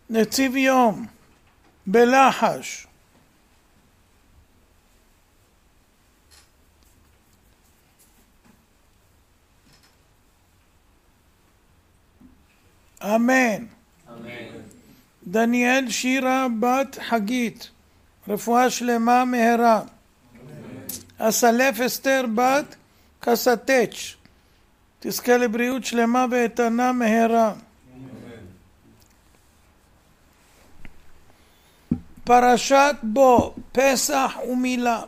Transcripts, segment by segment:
נציב יום בלחש. אמן. אמן. דניאל שירה בת חגית, רפואה שלמה מהרה. אסלף אסתר בת קסטץ', תזכה לבריאות שלמה ואיתנה מהרה. פרשת בו, פסח ומילה.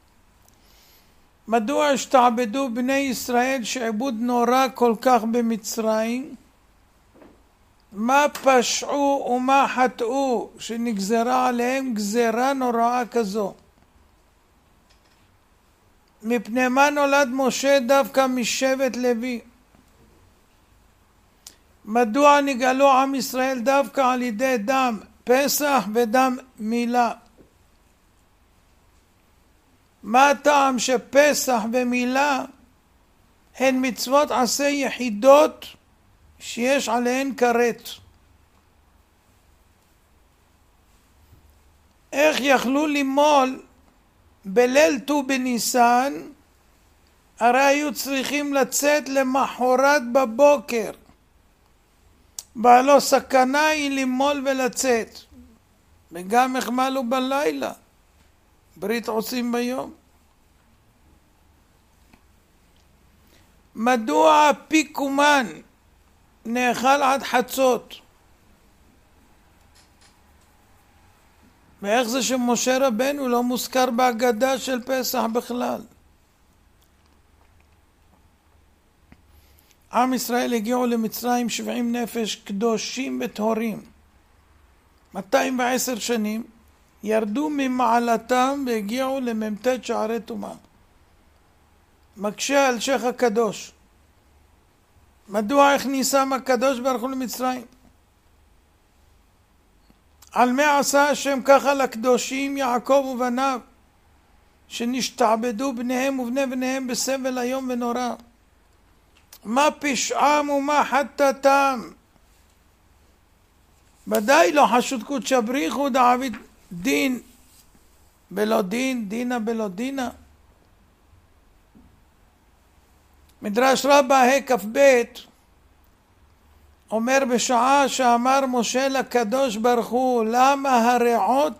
מדוע השתעבדו בני ישראל שעבוד נורא כל כך במצרים? מה פשעו ומה חטאו שנגזרה עליהם גזרה נוראה כזו? מפני מה נולד משה דווקא משבט לוי? מדוע נגאלו עם ישראל דווקא על ידי דם פסח ודם מילה? מה הטעם שפסח ומילה הן מצוות עשה יחידות שיש עליהן כרת? איך יכלו למול בליל ט"ו בניסן? הרי היו צריכים לצאת למחרת בבוקר, והלא סכנה היא למול ולצאת, וגם החמלו בלילה, ברית עושים ביום. מדוע אפיקומן נאכל עד חצות? ואיך זה שמשה רבנו לא מוזכר בהגדה של פסח בכלל? עם ישראל הגיעו למצרים 70 נפש קדושים וטהורים, 210 שנים, ירדו ממעלתם והגיעו למ"ט שערי טומאה. מקשה על שייך הקדוש, מדוע הכניסם הקדוש ברוך הוא למצרים? על מה עשה השם ככה לקדושים יעקב ובניו, שנשתעבדו בניהם ובני בניהם בסבל היום ונורא? מה פשעם ומה חטאתם? ודאי לא חשוד קודש בריחו דעביד דין בלא דין, דינה בלא דינה. מדרש רבה הכ"ב אומר, בשעה שאמר משה לקדוש ברוך הוא למה הרעות,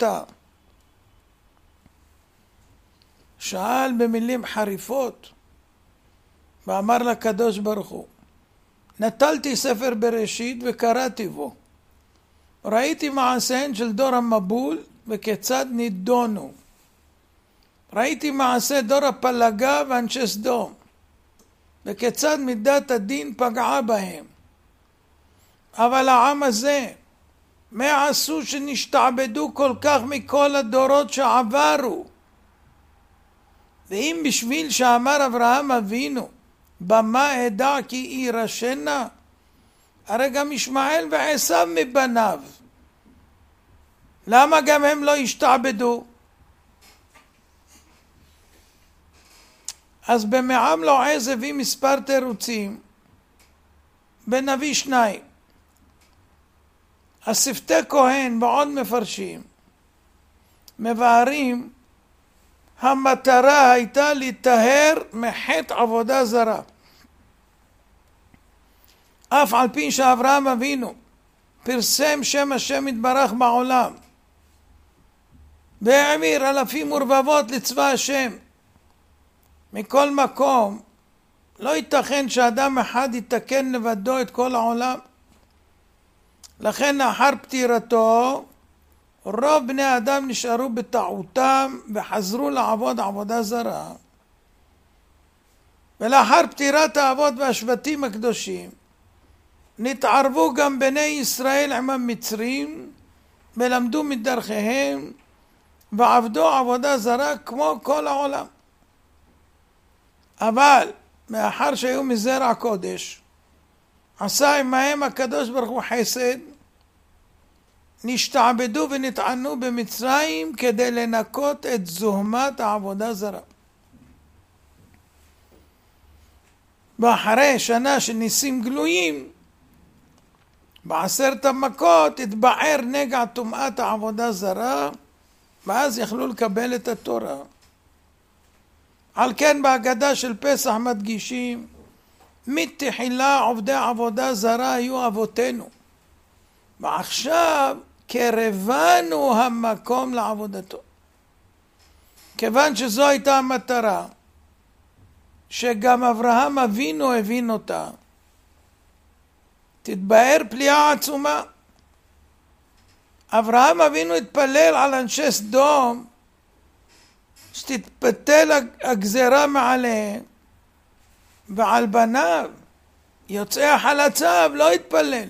שאל במילים חריפות ואמר לקדוש ברוך הוא, נטלתי ספר בראשית וקראתי בו, ראיתי מעשיהן של דור המבול וכיצד נידונו, ראיתי מעשה דור הפלגה ואנשי סדום וכיצד מידת הדין פגעה בהם. אבל העם הזה, מה עשו שנשתעבדו כל כך מכל הדורות שעברו? ואם בשביל שאמר אברהם אבינו, במה אדע כי יירשנה? הרי גם ישמעאל ועשיו מבניו, למה גם הם לא השתעבדו? אז במעם לועז הביא מספר תירוצים, בנביא 2. השפתי כהן ועוד מפרשים מבארים, המטרה הייתה להיטהר מחטא עבודה זרה. אף על פי שאברהם אבינו פרסם שם השם יתברך בעולם והעביר אלפים ורבבות לצבא השם, מכל מקום לא ייתכן שאדם אחד יתקן לבדו את כל העולם. לכן לאחר פטירתו רוב בני האדם נשארו בטעותם וחזרו לעבוד עבודה זרה. ולאחר פטירת האבות והשבטים הקדושים נתערבו גם בני ישראל עם המצרים ולמדו מדרכיהם ועבדו עבודה זרה כמו כל העולם. אבל מאחר שהיו מזרע קודש, עשה עמהם הקדוש ברוך הוא חסד, נשתעבדו ונטענו במצרים כדי לנקות את זוהמת העבודה זרה. ואחרי שנה של ניסים גלויים בעשרת המכות התבער נגע טומאת העבודה זרה, ואז יכלו לקבל את התורה. על כן בהגדה של פסח מדגישים, מתחילה עובדי עבודה זרה היו אבותינו, ועכשיו קרבנו המקום לעבודתו. כיוון שזו הייתה המטרה, שגם אברהם אבינו הבין אותה, תתבהר פליאה עצומה. אברהם אבינו התפלל על אנשי סדום, שתתפתל הגזרה מעליהם, ועל בניו, יוצאי החלציו, לא התפלל.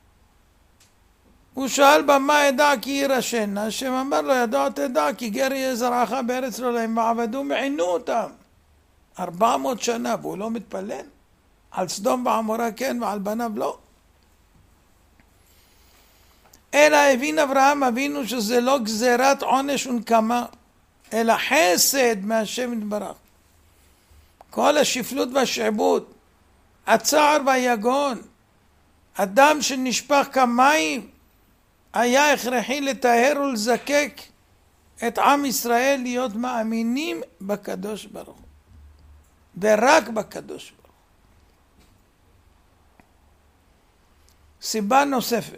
הוא שאל במה ידע כי יירשנה, השם אמר לו ידוע תדע כי גר יהיה זרעך בארץ לא להם, ועבדו מעינו אותם 400 שנה, והוא לא מתפלל? על סדום ועמורה כן ועל בניו לא. אלא הבין אברהם אבינו שזה לא גזירת עונש ונקמה, אלא חסד מהשם יתברך. כל השפלות והשעבוד, הצער והיגון, הדם שנשפך כמים, היה הכרחי לטהר ולזקק את עם ישראל להיות מאמינים בקדוש ברוך הוא, ורק בקדוש ברוך הוא. סיבה נוספת,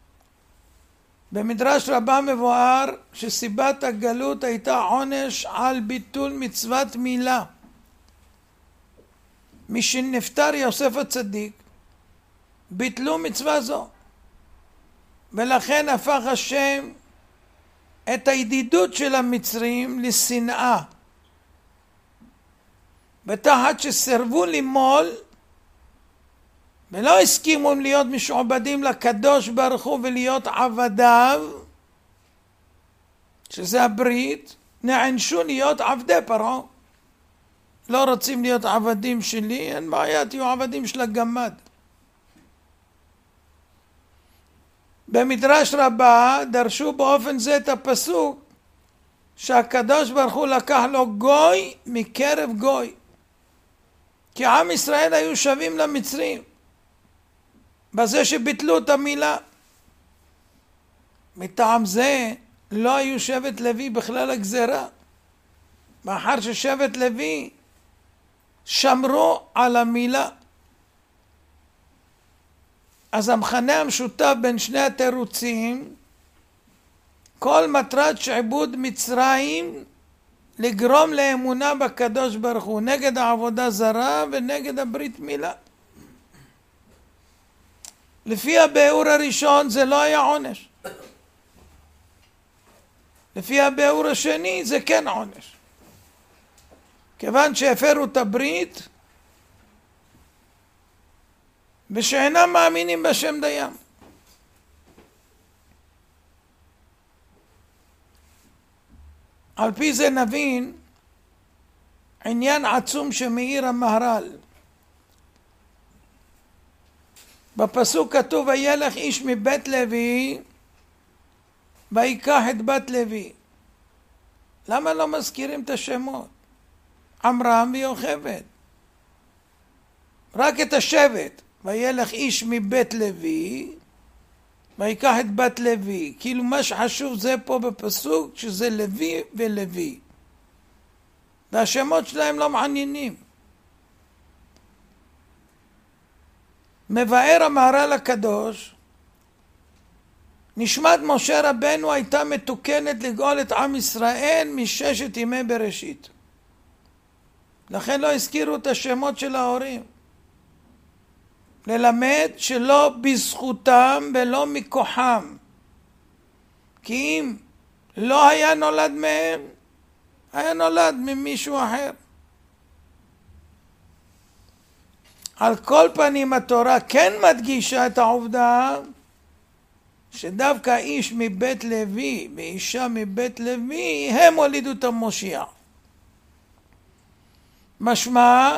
במדרש רבה מבואר שסיבת הגלות הייתה עונש על ביטול מצוות מילה. משנפטר יוסף הצדיק ביטלו מצווה זו, ולכן הפך השם את הידידות של המצרים לשנאה, ותחת שסרבו למול ולא הסכימו להיות משועבדים לקדוש ברוך הוא ולהיות עבדיו, שזה הברית, נענשו להיות עבדי פרעה. לא רוצים להיות עבדים שלי, אין בעיה, תהיו עבדים של הגמד. במדרש רבה דרשו באופן זה את הפסוק שהקדוש ברוך הוא לקח לו גוי מקרב גוי, כי עם ישראל היו שווים למצרים בזה שביטלו את המילה. מטעם זה לא היו שבט לוי בכלל הגזרה, מאחר ששבט לוי שמרו על המילה. אז המכנה המשותף בין שני התירוצים, כל מטרת שעבוד מצרים לגרום לאמונה בקדוש ברוך הוא, נגד העבודה זרה ונגד הברית מילה. לפי הביאור הראשון זה לא היה עונש, לפי הביאור השני זה כן עונש, כיוון שהפרו את הברית ושאינם מאמינים בשם דיין. על פי זה נבין עניין עצום שמאיר המהר"ל. בפסוק כתוב וילך איש מבית לוי ויקח את בת לוי. למה לא מזכירים את השמות? עמרם ויוכבד, רק את השבט. וילך איש מבית לוי ויקח את בת לוי. כאילו מה שחשוב זה פה בפסוק שזה לוי ולוי, והשמות שלהם לא מעניינים. מבאר המהר"ל הקדוש, נשמת משה רבנו הייתה מתוקנת לגאול את עם ישראל מששת ימי בראשית, לכן לא הזכירו את השמות של ההורים, ללמד שלא בזכותם ולא מכוחם, כי אם לא היה נולד מהם, היה נולד ממישהו אחר. על כל פנים התורה כן מדגישה את העובדה שדווקא איש מבית לוי ואישה מבית לוי הם הולידו את המושיע. משמע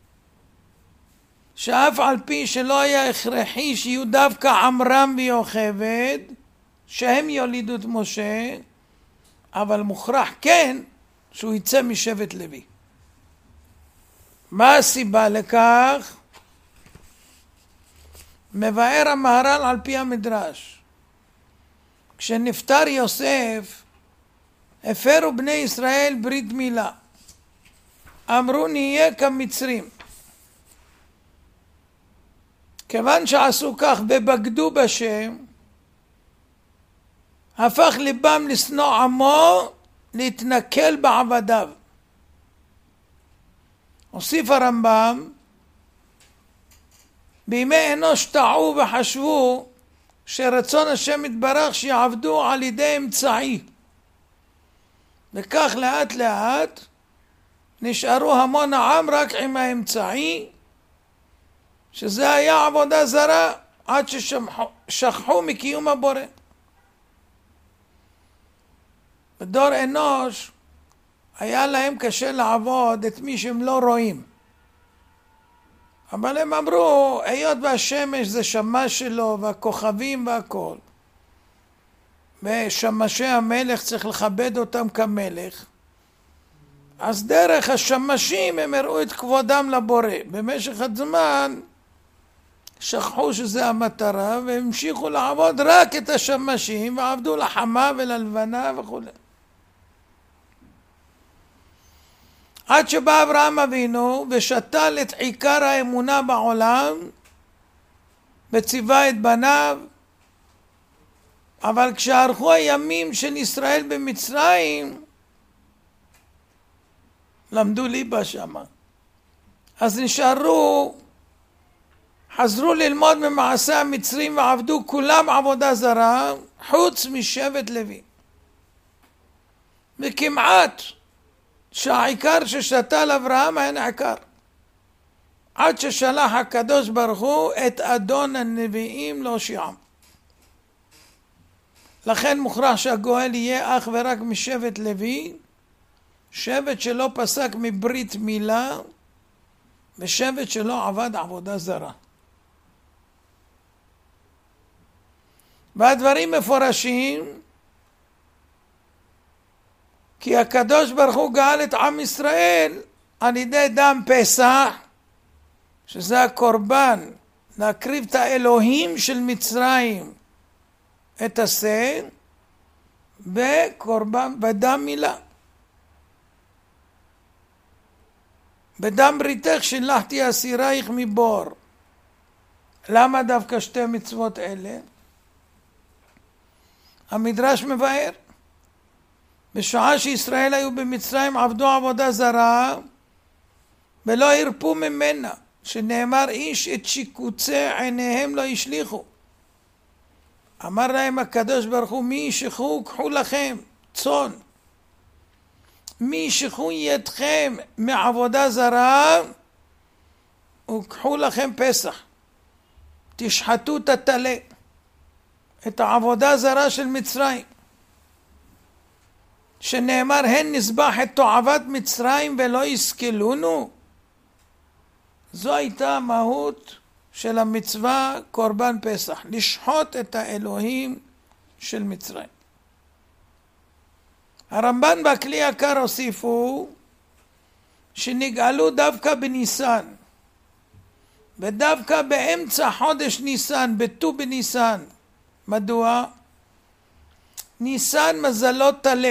שאף על פי שלא היה הכרחי שיהיו דווקא עמרם ויוכבד שהם יולידו את משה, אבל מוכרח כן שהוא יצא משבט לוי. מה הסיבה לכך? מבאר המהר"ל על פי המדרש. כשנפטר יוסף, הפרו בני ישראל ברית מילה. אמרו נהיה כמצרים. כיוון שעשו כך ובגדו בשם, הפך ליבם לשנוא עמו, להתנכל בעבדיו. הוסיף הרמב"ם, בימי אנוש טעו וחשבו שרצון השם יתברך שיעבדו על ידי אמצעי. וכך לאט לאט נשארו המון העם רק עם האמצעי, שזה היה עבודה זרה, עד ששכחו מקיום הבורא. בדור אנוש היה להם קשה לעבוד את מי שהם לא רואים. אבל הם אמרו, היות והשמש זה שמש שלו והכוכבים והכל, ושמשי המלך צריך לכבד אותם כמלך, אז דרך השמשים הם הראו את כבודם לבורא. במשך הזמן שכחו שזה המטרה והמשיכו לעבוד רק את השמשים, ועבדו לחמה וללבנה וכו'. עד שבא אברהם אבינו ושתל את עיקר האמונה בעולם וציווה את בניו. אבל כשערכו הימים של ישראל במצרים, למדו ליבה שמה. אז חזרו ללמוד ממעשה המצרים ועבדו כולם עבודה זרה, חוץ משבט לוי. וכמעט שהעיקר ששתל אברהם היה נעקר. עד ששלח הקדוש ברוך הוא את אדון הנביאים להושיעם. לכן מוכרח שהגואל יהיה אך ורק משבט לוי, שבט שלא פסק מברית מילה, ושבט שלא עבד עבודה זרה. והדברים מפורשים, כי הקדוש ברוך הוא גאל את עם ישראל על ידי דם פסח, שזה הקורבן, להקריב את האלוהים של מצרים, את השה, וקורבן בדם מילה. בדם בריתך שילחתי אסירייך מבור. למה דווקא שתי מצוות אלה? המדרש מבאר, בשעה שישראל היו במצרים עבדו עבודה זרה ולא הרפו ממנה, שנאמר איש את שיקוצי עיניהם לא ישליחו. אמר להם הקדוש ברוך הוא, מי ישכו קחו לכם צאן, מי ישכו ידכם מעבודה זרה וקחו לכם פסח, תשחטו את הטלה, את העבודה זרה של מצרים, שנאמר הן נזבח את תועבת מצרים ולא יסכלונו. זו הייתה המהות של המצווה קורבן פסח, לשחוט את האלוהים של מצרים. הרמב"ן והכלי יקר הוסיפו שנגאלו דווקא בניסן, ודווקא באמצע חודש ניסן, בט"ו בניסן. מדוע? ניסן מזלות תלה.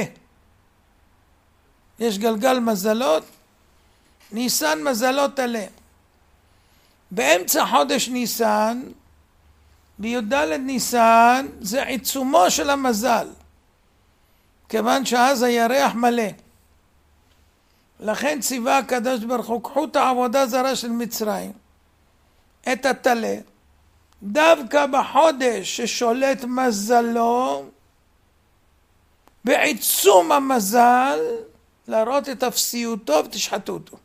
יש גלגל מזלות, ניסן מזלות תלה. באמצע חודש ניסן, בי"ד ניסן, זה עיצומו של המזל, כיוון שאז הירח מלא. לכן ציווה הקדוש ברוך הוא, קחו את העבודה זרה של מצרים, את הטלה, דווקא בחודש ששולט מזלו, בעיצום המזל, להראות את אפסיותו ותשחטו אותו.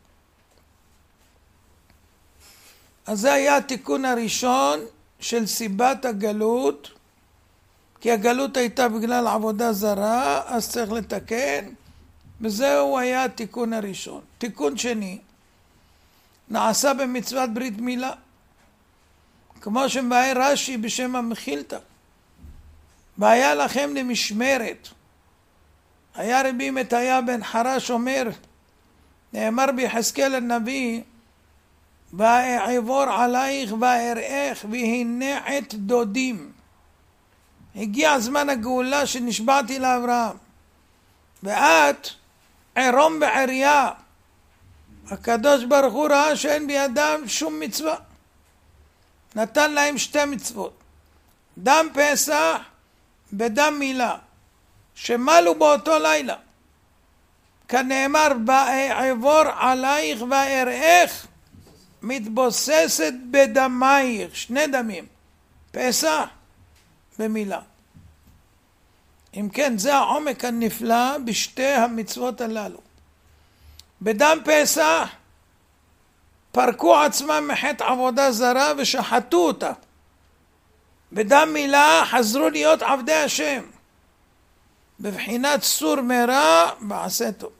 אז זה היה התיקון הראשון של סיבת הגלות, כי הגלות הייתה בגלל עבודה זרה, אז צריך לתקן, וזהו היה התיקון הראשון. תיקון שני, נעשה במצוות ברית מילה, כמו שמבאר רש"י בשם המחילתא, והיה לכם למשמרת. היה רבי מתיה בן חרש אומר, נאמר ביחזקאל הנביא, ואעבור עלייך ואראך והנה עת דודים. הגיע זמן הגאולה שנשבעתי לאברהם, ואת ערום ועריה. הקדוש ברוך הוא ראה שאין בידם שום מצווה, נתן להם שתי מצוות, דם פסח ודם מילה, שמלו באותו לילה, כנאמר ואעבור עלייך ואראך מתבוססת בדמייך. שני דמים, פסח ומילה. אם כן, זה העומק הנפלא בשתי המצוות הללו. בדם פסח פרקו עצמם מחטא עבודה זרה ושחטו אותה. בדם מילה חזרו להיות עבדי השם, בבחינת סור מרע ועשה טוב.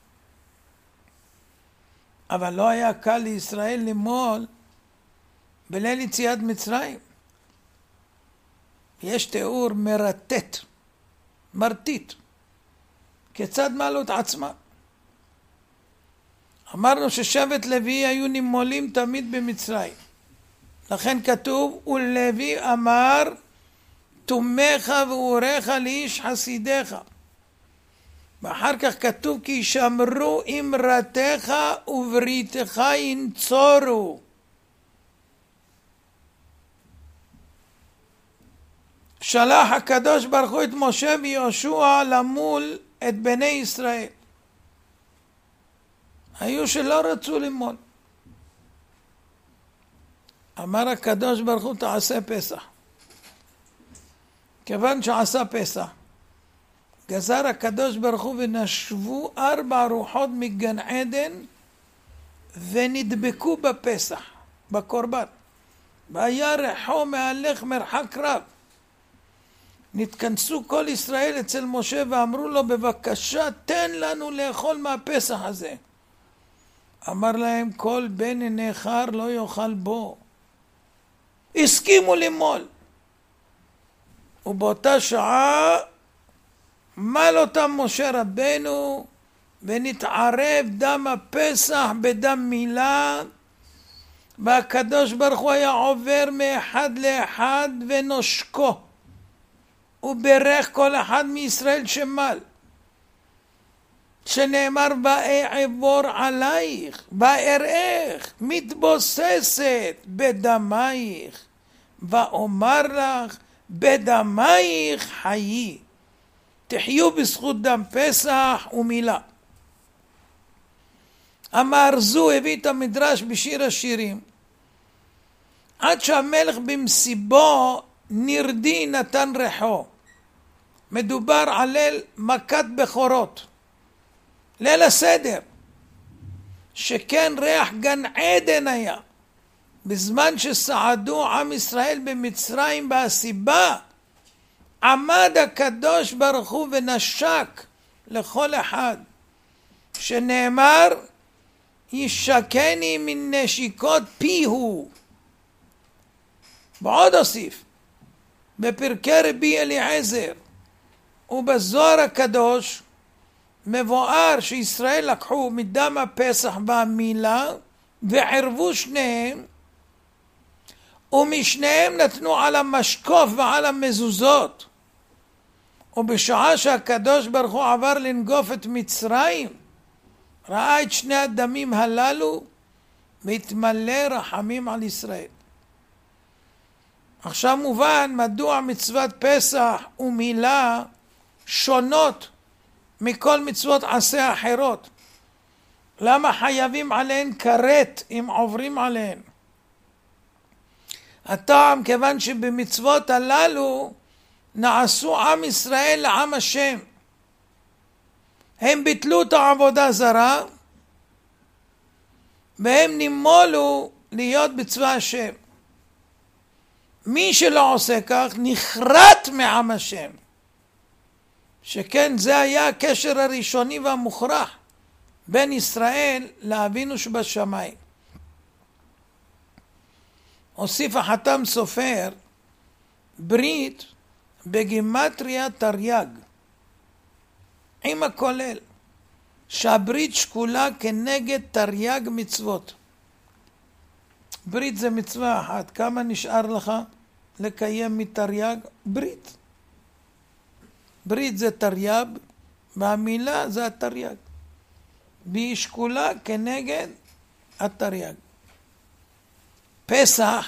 אבל לא היה קל לישראל למול בליל יציאת מצרים. יש תיאור מרטיט, כיצד מלו את עצמם. אמרנו ששבט לוי היו נימולים תמיד במצרים, לכן כתוב ולוי אמר תומך ואורך לאיש חסידך, ואחר כך כתוב כי שמרו אמרתך ובריתך ינצורו. שלח הקדוש ברוך הוא את משה ויהושע למול את בני ישראל. היו שלא רצו למול. אמר הקדוש ברוך הוא תעשה פסח. כיוון שעשה פסח, גזר הקדוש ברוך הוא ונשבו 4 רוחות מגן עדן ונדבקו בפסח, בקורבן. והיה ריחו מהלך מרחק רב. נתכנסו כל ישראל אצל משה ואמרו לו בבקשה תן לנו לאכול מהפסח הזה. אמר להם כל בן נכר לא יאכל בו. הסכימו למול. ובאותה שעה מל אותם משה רבנו ונתערב דם הפסח בדם מילה, והקדוש ברוך הוא היה עובר מאחד לאחד ונושקו וברך כל אחד מישראל שמל, שנאמר ואעבור עלייך ואראך מתבוססת בדמייך ואומר לך בדמייך חיי. תחיו בזכות דם פסח ומילה. המארזו הביא את המדרש בשיר השירים, עד שהמלך במסיבו נרדי נתן ריחו. מדובר על ליל מכת בכורות, ליל הסדר, שכן ריח גן עדן היה. בזמן שסעדו עם ישראל במצרים בהסיבה, עמד הקדוש ברוך הוא ונשק לכל אחד, שנאמר ישקני מן נשיקות פיהו. ועוד הוסיף בפרקי רבי אליעזר ובזוהר הקדוש, מבואר שישראל לקחו מדם הפסח והמילה וערבו שניהם, ומשניהם נתנו על המשקוף ועל המזוזות. ובשעה שהקדוש ברוך הוא עבר לנגוף את מצרים, ראה את שני הדמים הללו והתמלא רחמים על ישראל. עכשיו מובן מדוע מצוות פסח ומילה שונות מכל מצוות עשה אחרות. למה חייבים עליהן כרת אם עוברים עליהן? הטעם כיוון שבמצוות הללו נעשו עם ישראל לעם השם. הם ביטלו את העבודה זרה והם נימולו להיות בצבא השם. מי שלא עושה כך נחרט מעם השם, שכן זה היה הקשר הראשוני והמוכרח בין ישראל לאבינו שבשמיים. הוסיף החתם סופר ברית בגימטריה תרי"ג עם הכולל, שהברית שקולה כנגד תרי"ג מצוות. ברית זה מצווה אחת. כמה נשאר לך לקיים מתרי"ג? ברית. ברית זה תרי"ב, והמילה זה התרי"ג. והיא שקולה כנגד התרי"ג. פסח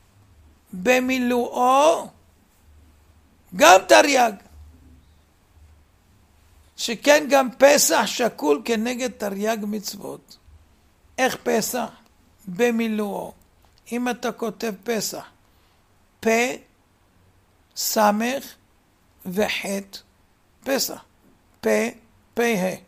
במילואו גם תרי"ג. שכן גם פסח שקול כנגד תרי"ג מצוות. איך פסח? במילואו. אם אתה כותב פסח, פ, סמך וחט, פסח. פ, פה,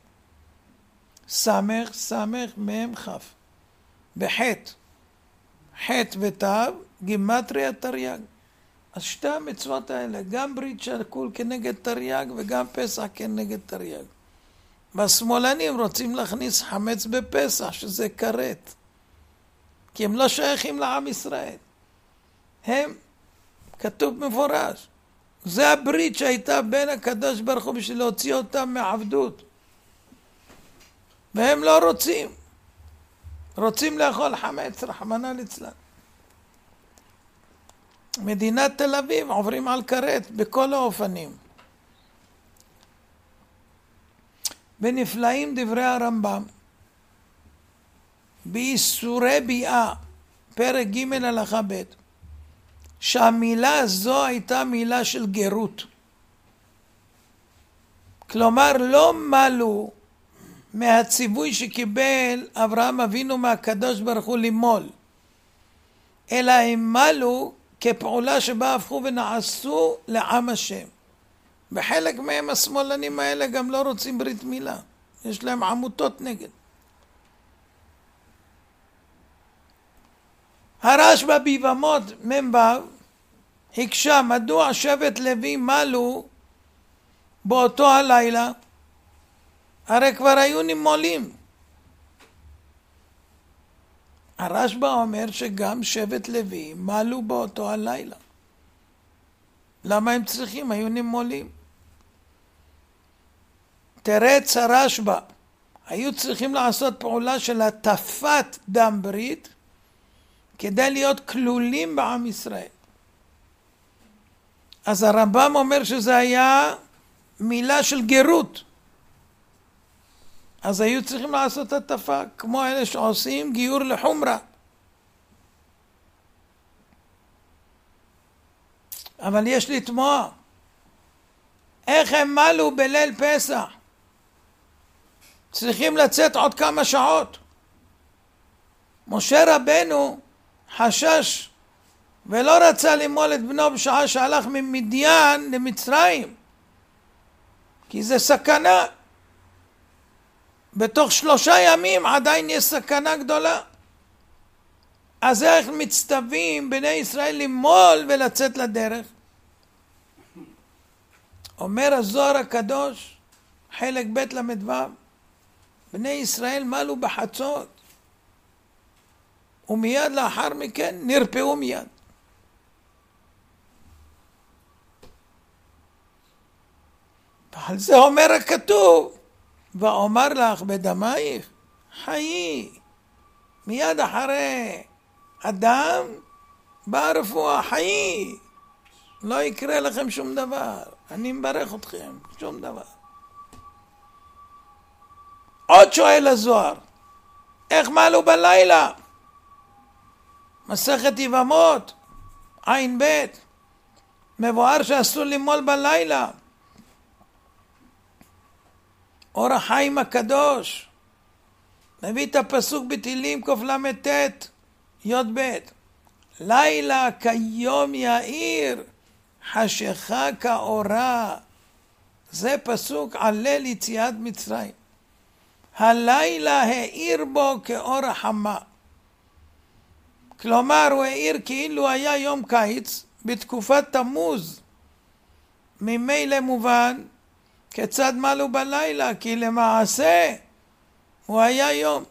סמך, סמך, מם, כף. בחט, חט ותו, גימטריה תרי"ג. אז שתי המצוות האלה, גם ברית שקול כנגד תרי"ג וגם פסח כנגד תרי"ג. והשמאלנים רוצים להכניס חמץ בפסח, שזה כרת. כי הם לא שייכים לעם ישראל. הם, כתוב מפורש, זה הברית שהייתה בין הקדוש ברוך הוא בשביל להוציא אותם מעבדות. והם לא רוצים. רוצים לאכול חמץ, רחמנא ליצלן. מדינת תל אביב עוברים על כרת בכל האופנים. ונפלאים דברי הרמב"ם באיסורי ביאה, פרק ג' הלכה ב', שהמילה הזו הייתה מילה של גרות. כלומר לא מלו מהציווי שקיבל אברהם אבינו מהקדוש ברוך הוא למול, אלא הם מלו כפעולה שבה הפכו ונעשו לעם השם. וחלק מהם השמאלנים האלה גם לא רוצים ברית מילה. יש להם עמותות נגד. הרשב"א ביבמות מ"ו הקשה מדוע שבט לוי מלו באותו הלילה, הרי כבר היו נימולים. הרשב"א אומר שגם שבט לוי מלו באותו הלילה. למה הם צריכים? היו נימולים. תרץ הרשב"א, היו צריכים לעשות פעולה של הטפת דם ברית כדי להיות כלולים בעם ישראל. אז הרמב"ם אומר שזה היה מילה של גרות. אז היו צריכים לעשות הטפה, כמו אלה שעושים גיור לחומרה. אבל יש לתמוה, איך הם מלו בליל פסח? צריכים לצאת עוד כמה שעות. משה רבנו חשש ולא רצה למול את בנו בשעה שהלך ממדיין למצרים, כי זה סכנה. בתוך 3 ימים עדיין יש סכנה גדולה. אז איך מצטווים בני ישראל למול ולצאת לדרך? אומר הזוהר הקדוש, חלק ב' למדו, בני ישראל מלו בחצות, ומיד לאחר מכן נרפאו מיד. ועל זה אומר הכתוב, ואומר לך בדמייך חיי. מיד אחרי אדם באה רפואה, חיי. לא יקרה לכם שום דבר. אני מברך אתכם, שום דבר. עוד שואל הזוהר, איך מלו בלילה? מסכת יבמות, עין ב', מבואר שאסור למול בלילה. אור החיים הקדוש מביא את הפסוק בתהילים קל"ט י"ב, לילה כיום יאיר חשיכה כאורה. זה פסוק על ליל יציאת מצרים. הלילה האיר בו כאור החמה. כלומר הוא האיר כאילו היה יום קיץ בתקופת תמוז. ממילא מובן כיצד מלו בלילה, כי למעשה הוא היה יום.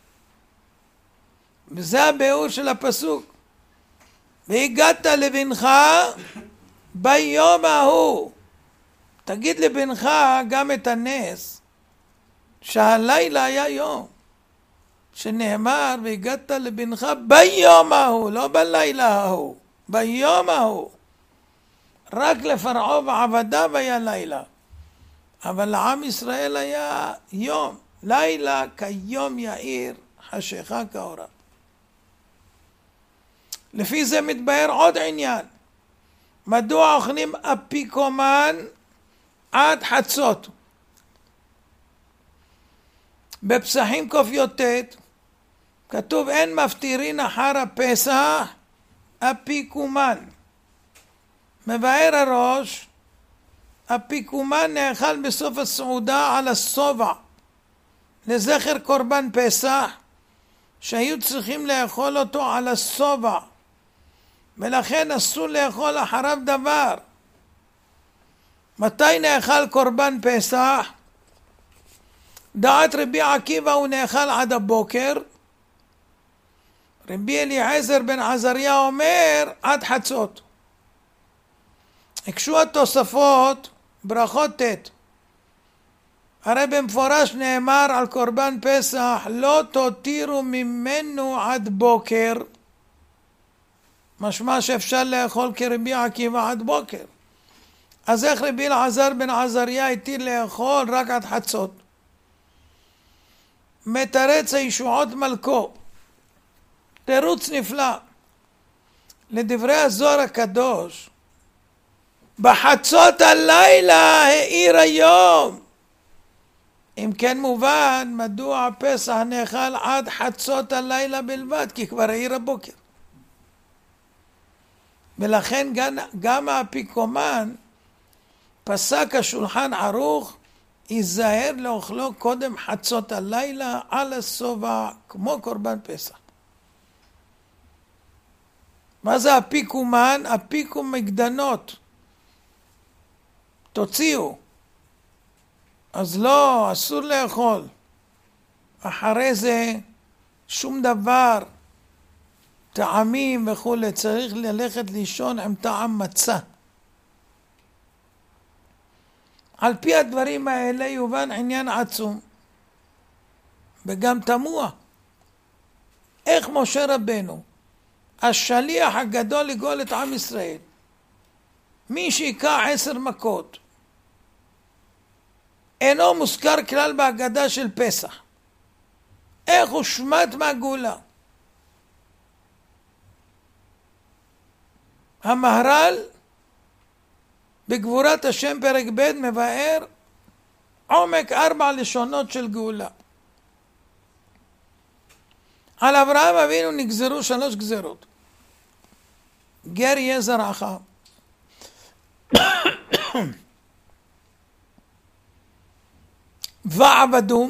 וזה הביאור של הפסוק. והגעת לבנך ביום ההוא. תגיד לבנך גם את הנס שהלילה היה יום. שנאמר והגעת לבנך ביום ההוא, לא בלילה ההוא, ביום ההוא. רק לפרעה ועבדיו היה לילה, אבל לעם ישראל היה יום. לילה כיום יאיר, חשיכה כאורה. לפי זה מתבהר עוד עניין. מדוע אוכלים אפיקומן עד חצות? בפסחים ק"ט כתוב אין מפטירין אחר הפסח אפיקומן. מבאר הראש, אפיקומן נאכל בסוף הסעודה על הסובע לזכר קורבן פסח, שהיו צריכים לאכול אותו על הסובע, ולכן אסור לאכול אחריו דבר. מתי נאכל קורבן פסח? דעת רבי עקיבא הוא נאכל עד הבוקר. רבי אליעזר בן עזריה אומר עד חצות. הקשו התוספות ברכות ט', הרי במפורש נאמר על קורבן פסח לא תותירו ממנו עד בוקר, משמע שאפשר לאכול כרבי עקיבא עד בוקר. אז איך רבי אלעזר בן עזריה הטיל לאכול רק עד חצות? מתרץ הישועות מלכו, תירוץ נפלא. לדברי הזוהר הקדוש, בחצות הלילה האיר היום. אם כן מובן מדוע הפסח נאכל עד חצות הלילה בלבד, כי כבר האיר הבוקר. ולכן גם האפיקומן פסק השולחן ערוך ייזהר לאוכלו קודם חצות הלילה על הסובע כמו קורבן פסח. מה זה אפיקומן? אפיקום מגדנות, תוציאו. אז לא, אסור לאכול. אחרי זה שום דבר, טעמים וכו', צריך ללכת לישון עם טעם מצה. על פי הדברים האלה יובן עניין עצום, וגם תמוה. איך משה רבנו, השליח הגדול לגאול את עם ישראל, מי שיקע 10 מכות, אינו מוזכר כלל בהגדה של פסח. איך הוא שמט מהגאולה? המהר"ל בגבורת השם פרק ב' מבאר עומק 4 לשונות של גאולה. על אברהם אבינו נגזרו 3 גזרות. גר יהיה זרעך, ועבדום,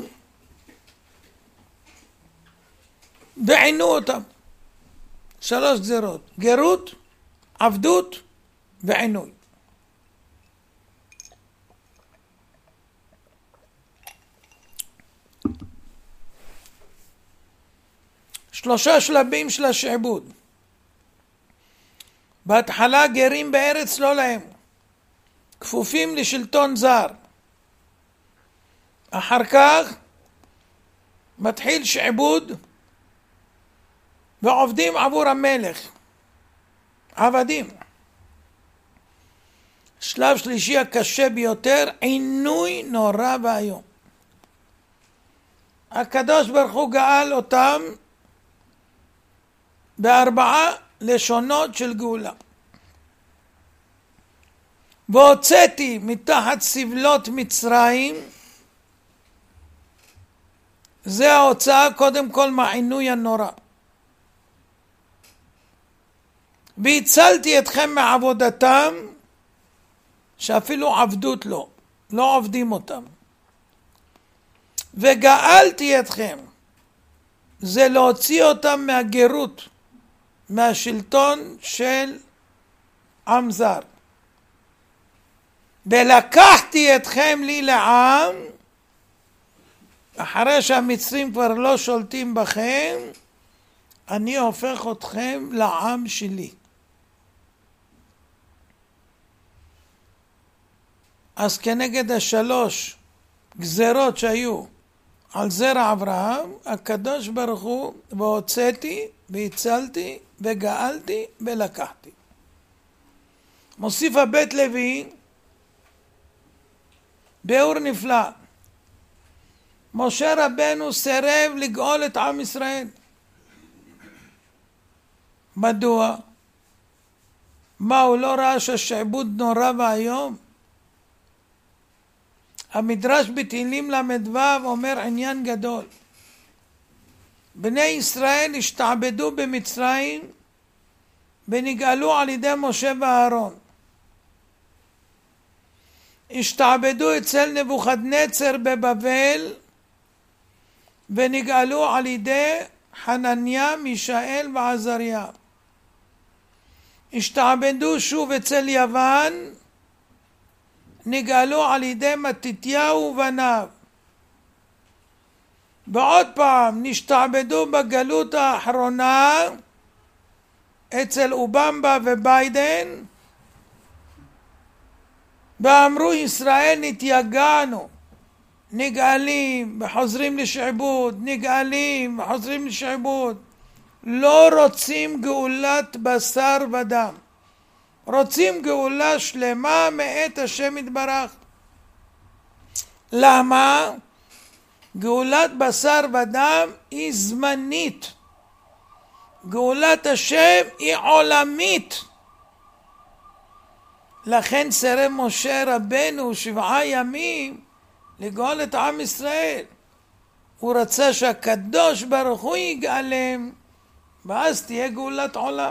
ועינו אותם. 3 גזרות, גרות, עבדות ועינוי. שלושה שלבים של השעבוד. בהתחלה גרים בארץ לא להם, כפופים לשלטון זר. אחר כך מתחיל שעבוד ועובדים עבור המלך, עבדים. שלב שלישי הקשה ביותר, עינוי נורא והיום. הקדוש ברוך הוא גאל אותם ב4 לשונות של גאולה. והוצאתי מתחת סבלות מצרים, זה ההוצאה קודם כל מהעינוי הנורא. והצלתי אתכם מעבודתם, שאפילו עבדות לא עובדים אותם. וגאלתי אתכם, זה להוציא אותם מהגרות, מהשלטון של עם זר. ולקחתי אתכם לי לעם, אחרי שהמצרים כבר לא שולטים בכם, אני הופך אתכם לעם שלי. אז כנגד 3 גזרות שהיו על זרע אברהם, הקדוש ברוך הוא, והוצאתי, והצלתי, וגאלתי, ולקחתי. מוסיף הבית לוי, ביאור נפלא. משה רבנו סירב לגאול את עם ישראל. מדוע? מה, הוא לא ראה שהשעבוד נורא והיום? המדרש בתהילים ל"ו אומר עניין גדול. בני ישראל השתעבדו במצרים ונגאלו על ידי משה ואהרון. השתעבדו אצל נבוכדנצר בבבל ונגאלו על ידי חנניה, מישאל ועזריה. השתעבדו שוב אצל יוון, נגאלו על ידי מתתיהו ובניו. ועוד פעם נשתעבדו בגלות האחרונה אצל אובמה וביידן, ואמרו ישראל נתייגענו, נגאלים וחוזרים לשעבוד, נגאלים וחוזרים לשעבוד. לא רוצים גאולת בשר ודם, רוצים גאולה שלמה מאת השם יתברך. למה? גאולת בשר ודם היא זמנית, גאולת השם היא עולמית. לכן סירב משה רבנו 7 ימים לגאול את עם ישראל. הוא רצה שהקדוש ברוך הוא יגאלם, ואז תהיה גאולת עולם.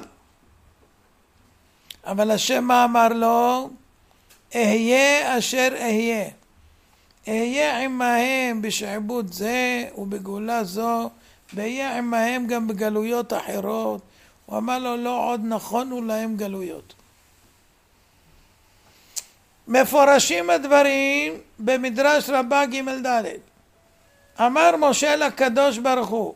אבל השם מה אמר לו? אהיה אשר אהיה. אהיה עמהם בשעבוד זה ובגאולה זו, ואהיה עמהם גם בגלויות אחרות. הוא אמר לו לא עוד נכונו להם גלויות. מפורשים הדברים במדרש רבה ג' ד'. אמר משה לקדוש ברוך הוא,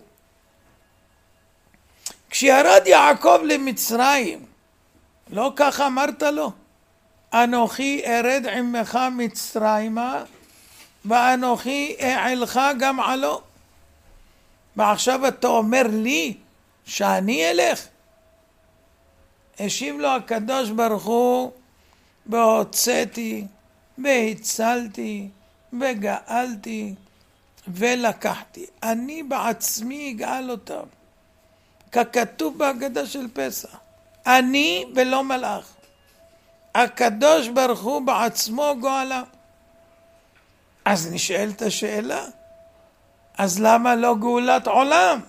כשירד יעקב למצרים, לא כך אמרת לו? אנוכי ארד עמך מצרימה, ואנוכי אעלך גם עלו. ועכשיו אתה אומר לי שאני אלך? השיב לו הקדוש ברוך הוא, והוצאתי, והצלתי, וגאלתי, ולקחתי. אני בעצמי אגאל אותם. ככתוב בהגדה של פסח. אני ולא מלאך. הקדוש ברוך הוא בעצמו גואלה. אז נשאלת השאלה, אז למה לא גאולת עולם?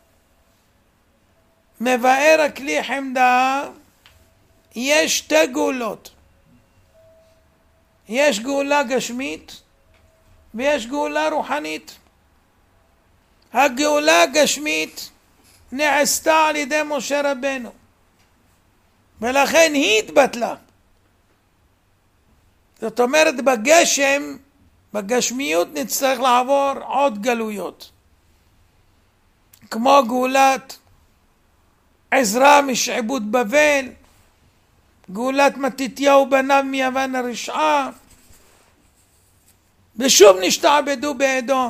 מבאר הכלי חמדה, יש 2 גאולות. יש גאולה גשמית ויש גאולה רוחנית. הגאולה הגשמית נעשתה על ידי משה רבנו, ולכן היא התבטלה. זאת אומרת בגשם, בגשמיות נצטרך לעבור עוד גלויות, כמו גאולת עזרא משעבוד בבל, גאולת מתתיהו בניו מיוון הרשעה, ושוב נשתעבדו באדום.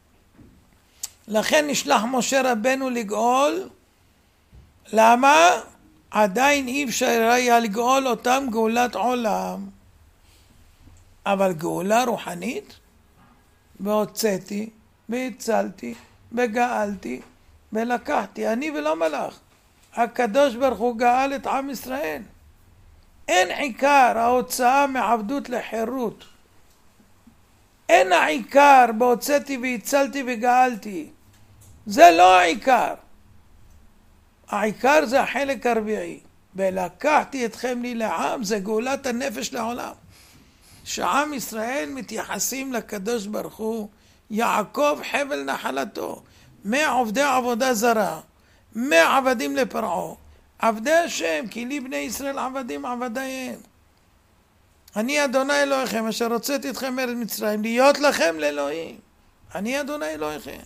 לכן נשלח משה רבנו לגאול. למה? עדיין אי אפשר היה לגאול אותם גאולת עולם, אבל גאולה רוחנית, והוצאתי, והצלתי, וגאלתי, ולקחתי. אני ולא מלאך. הקדוש ברוך הוא גאל את עם ישראל. אין עיקר ההוצאה מעבדות לחירות. אין העיקר בהוצאתי והצלתי וגאלתי. זה לא העיקר. העיקר זה החלק הרביעי. ולקחתי אתכם לי לעם, זה גאולת הנפש לעולם. שעם ישראל מתייחסים לקדוש ברוך הוא, יעקב חבל נחלתו, מעובדי עבודה זרה, מעבדים לפרעה, עבדי השם, כי לי בני ישראל עבדים עבדיהם. אני אדוני אלוהיכם אשר הוצאתי אתכם מארץ מצרים להיות לכם לאלוהים. אני אדוני אלוהיכם.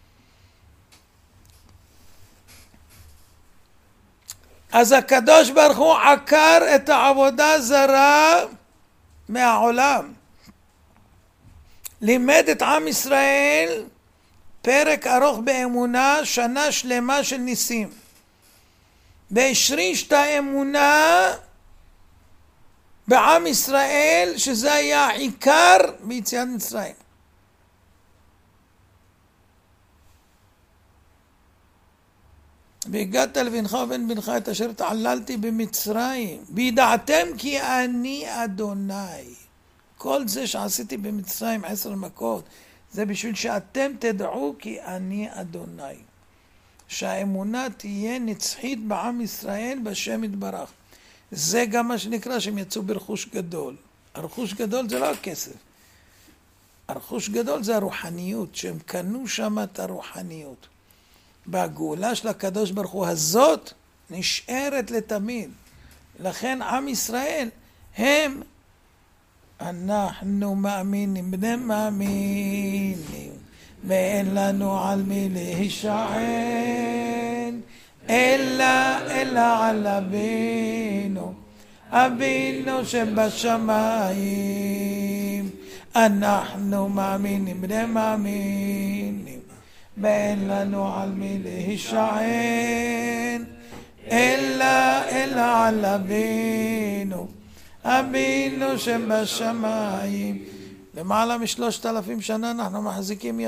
אז הקדוש ברוך הוא עקר את העבודה זרה מהעולם. לימד את עם ישראל פרק ארוך באמונה, שנה שלמה של ניסים. והשריש את האמונה בעם ישראל, שזה היה העיקר ביציאת מצרים. והגעת לבנך ובן בנך את אשר תעללתי במצרים, וידעתם כי אני אדוני. כל זה שעשיתי במצרים 10 מכות, זה בשביל שאתם תדעו כי אני אדוני. שהאמונה תהיה נצחית בעם ישראל בשם יתברך. זה גם מה שנקרא שהם יצאו ברכוש גדול. הרכוש גדול זה לא הכסף. הרכוש גדול זה הרוחניות, שהם קנו שם את הרוחניות. והגאולה של הקדוש ברוך הוא הזאת נשארת לתמיד. לכן עם ישראל הם, אנחנו מאמינים, בני מאמינים, ואין לנו על מי להישען, אלא על אבינו, אבינו שבשמיים. אנחנו מאמינים, בני מאמינים, ואין לנו על מי להישען, אלא על אבינו, אבינו שבשמיים. למעלה מ3,000 שנה אנחנו מחזיקים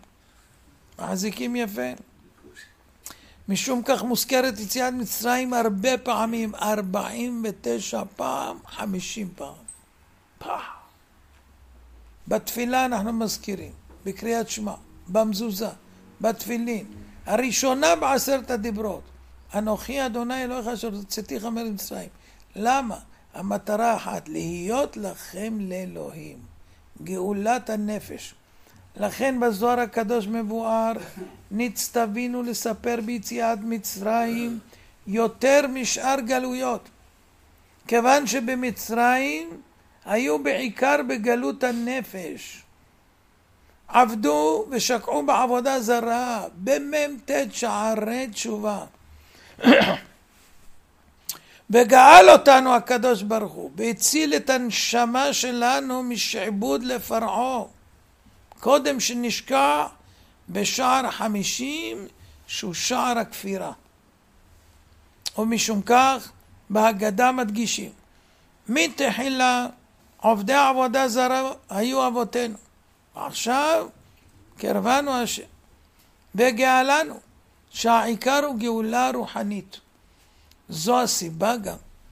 יפה. משום כך מוזכרת יציאת מצרים הרבה פעמים, 49 פעם, 50 פעם. בתפילה אנחנו מזכירים, בקריאת שמע, במזוזה, בתפילין, הראשונה ב10 הדיברות. אנוכי אדוני אלוהיך אשר הוצאתיך מארץ מצרים. למה? המטרה אחת, להיות לכם לאלוהים, גאולת הנפש. לכן בזוהר הקדוש מבואר, נצטווינו לספר ביציאת מצרים יותר משאר גלויות. כיוון שבמצרים היו בעיקר בגלות הנפש. עבדו ושקעו בעבודה זרה, במ"ט שערי תשובה. וגאל אותנו הקדוש ברוך הוא, והציל את הנשמה שלנו משעבוד לפרעה. קודם שנשקע בשער 50, שהוא שער הכפירה. ומשום כך, בהגדה מדגישים, מתחילה עובדי עבודה זרה היו אבותינו. עכשיו קרבנו השם וגאלנו, שהעיקר הוא גאולה רוחנית. זו הסיבה גם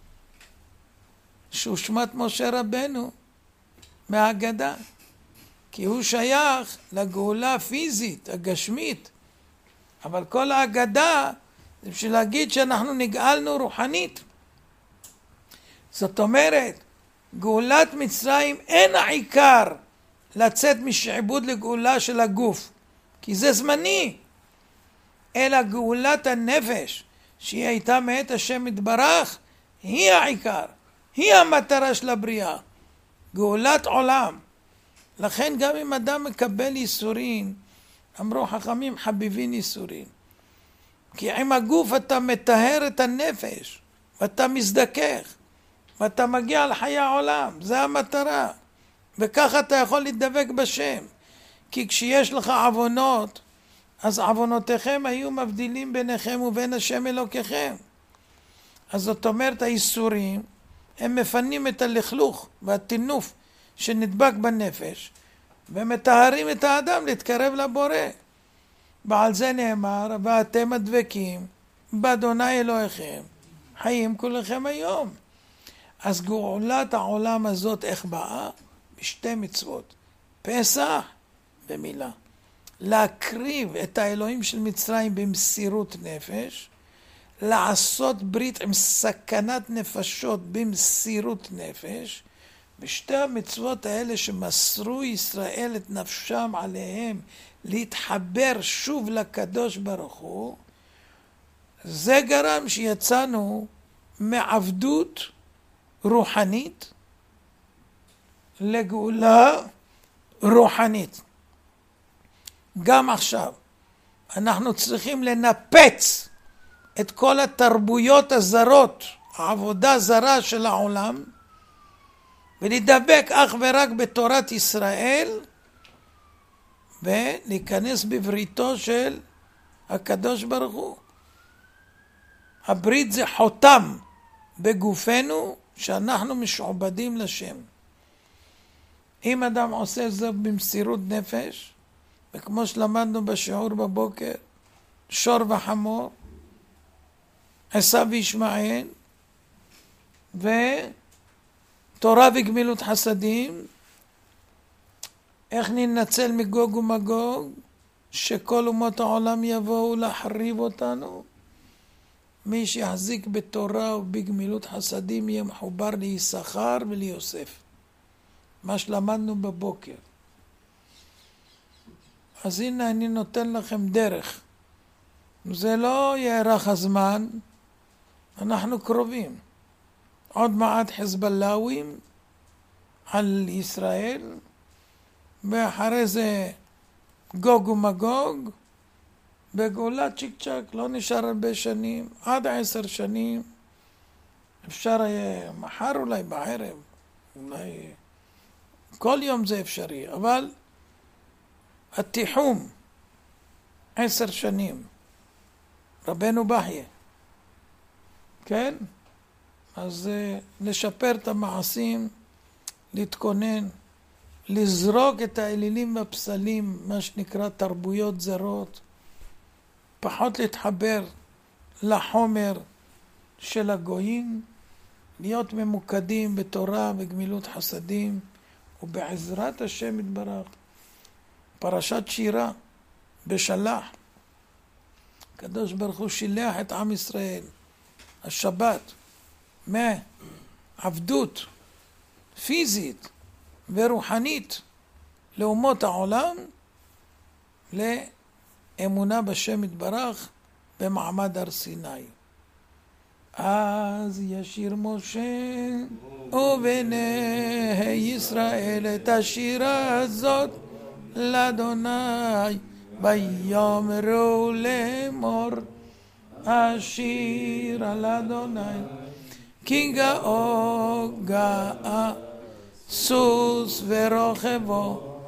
שהושמט משה רבנו מההגדה, כי הוא שייך לגאולה הפיזית, הגשמית. אבל כל ההגדה זה בשביל להגיד שאנחנו נגאלנו רוחנית. זאת אומרת, גאולת מצרים אין העיקר לצאת משעבוד לגאולה של הגוף, כי זה זמני, אלא גאולת הנפש, שהיא הייתה מאת השם יתברך, היא העיקר, היא המטרה של הבריאה, גאולת עולם. לכן גם אם אדם מקבל ייסורים, אמרו חכמים חביבין ייסורים, כי עם הגוף אתה מטהר את הנפש, ואתה מזדכך, ואתה מגיע לחיי העולם, זה המטרה. וככה אתה יכול לדבק בשם, כי כשיש לך עוונות, אז עוונותיכם היו מבדילים ביניכם ובין השם אלוקיכם. אז זאת אומרת, האיסורים הם מפנים את הלכלוך והטינוף שנדבק בנפש, ומטהרים את האדם להתקרב לבורא. ועל זה נאמר, ואתם הדבקים באדוני אלוהיכם חיים כולכם היום. אז גאולת העולם הזאת איך באה? בשתי מצוות, פסח ומילה. להקריב את האלוהים של מצרים במסירות נפש, לעשות ברית עם סכנת נפשות במסירות נפש. בשתי המצוות האלה שמסרו ישראל את נפשם עליהם להתחבר שוב לקדוש ברוך הוא, זה גרם שיצאנו מעבדות רוחנית לגאולה רוחנית. גם עכשיו אנחנו צריכים לנפץ את כל התרבויות הזרות, העבודה זרה של העולם, ולדבק אך ורק בתורת ישראל, ולהיכנס בבריתו של הקדוש ברוך הוא. הברית זה חותם בגופנו שאנחנו משועבדים לשם. אם אדם עושה זאת במסירות נפש, וכמו שלמדנו בשיעור בבוקר, שור וחמור, עשיו וישמעאל, ותורה וגמילות חסדים, איך ננצל מגוג ומגוג, שכל אומות העולם יבואו להחריב אותנו. מי שיחזיק בתורה ובגמילות חסדים יהיה מחובר ליששכר וליוסף. מה שלמדנו בבוקר. אז הנה אני נותן לכם דרך. זה לא יארך הזמן, אנחנו קרובים. עוד מעט חזבאללהים על ישראל, ואחרי זה גוג ומגוג, בגאולה צ'יק צ'ק, לא נשאר הרבה שנים, עד 10 שנים, אפשר יהיה מחר אולי בערב, אולי כל יום זה אפשרי, אבל התיחום 10 שנים, רבנו בחיה, כן? אז לשפר את המעשים, להתכונן, לזרוק את האלילים והפסלים, מה שנקרא תרבויות זרות, פחות להתחבר לחומר של הגויים, להיות ממוקדים בתורה וגמילות חסדים, ובעזרת השם יתברך. פרשת שירה בשלח, הקדוש ברוך הוא שילח את עם ישראל, השבת, מעבדות פיזית ורוחנית לאומות העולם, לאמונה בשם יתברך במעמד הר סיני. אז ישיר משה ובני ישראל את השירה הזאת לאדוני, ויאמרו לאמור, השיר על אדוני, כי גאו גאה סוס ורוכבו,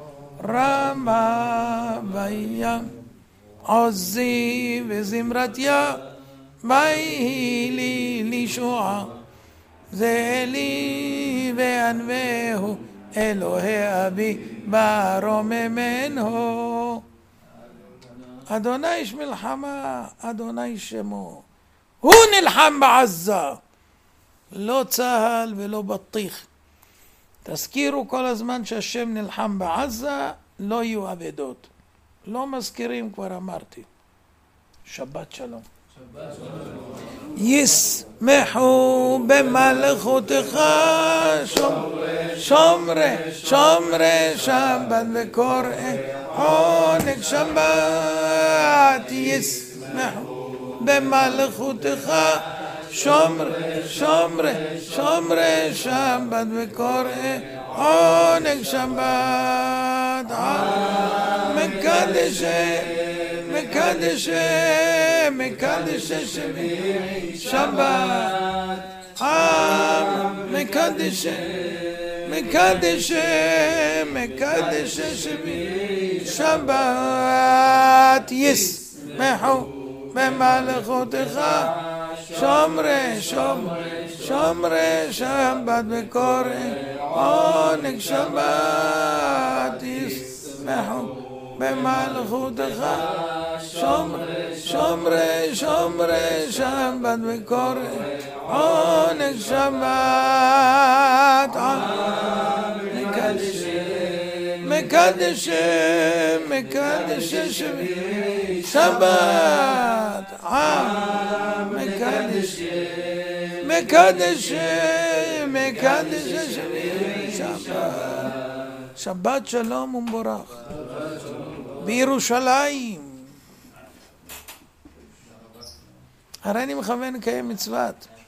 רמה בים, עוזי וזמרתיה, ויהי לי לישועה, זה לי וענווהו, אלוהי אבי ברוממנו. אדוני איש מלחמה, אדוני שמו, הוא נלחם בעזה, לא צהל ולא בטיח. תזכירו כל הזמן שהשם נלחם בעזה, לא יהיו אבדות. לא מזכירים, כבר אמרתי. שבת שלום. ישמחו במלכותך שומרי שבת וקוראי עונג שבת. ישמחו במלכותך שומרי שבת וקוראי עונג שבת. מקדש שבי שבת, מקדש שבי שבת. ישמחו במלכותך שומרי שבת וקוראי עונג שבת. ישמחו במלכותך שומרי שבת וקוראי עונג שבת. מקדש שבי שבת, מקדש שבי שבת. שבת שלום ומבורך בירושלים. הרי אני מכוון לקיים מצוות.